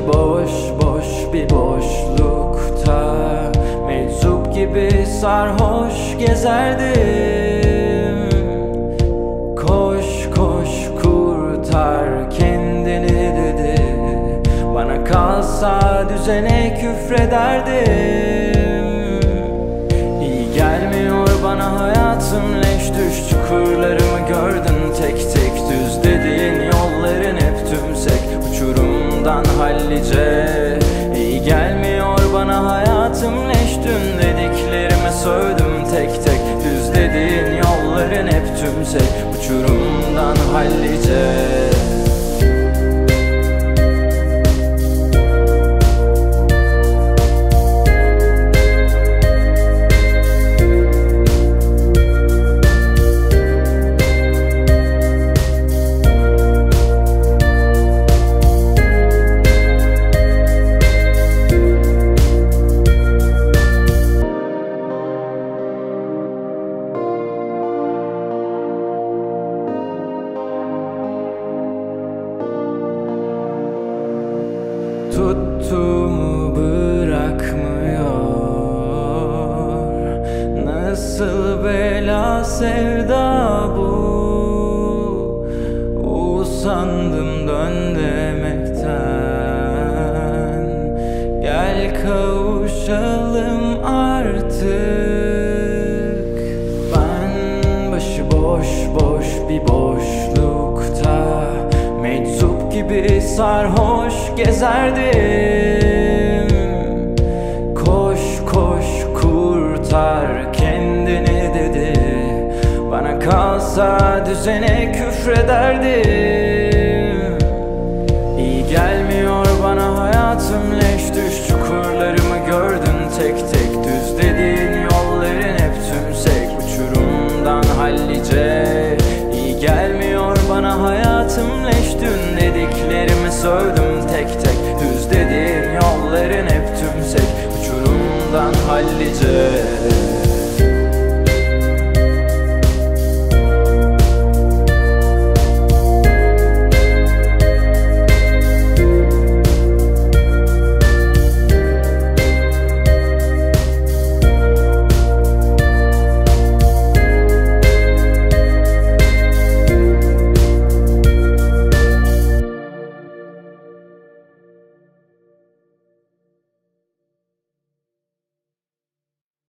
boş boş bir boşlukta meczup gibi sarhoş gezerdim. Koş koş kurtar kendini dedi. Bana kalsa düzene küfrederdim. İyi gelmiyor bana hayatım, leş düş çukurlarımı gördün tek tek. Düz dediğin yolların hep tümsek, uçurumdan hallice. İyi gelmiyor bana hayatım, leş dün dediklerime sövdüm tek tek. Düz dediğin yolların hep tümsek, uçurumdan hallice. Tuttuğumu bırakmıyor. Nasıl bela sevda bu? Usandım dön demekten. Gel kavuşalım artık. Ben başıboş boş bir boşlukta meczup gibi sarhoş gezerdim. Koş koş kurtar kendini dedi. Bana kalsa düzene küfrederdim.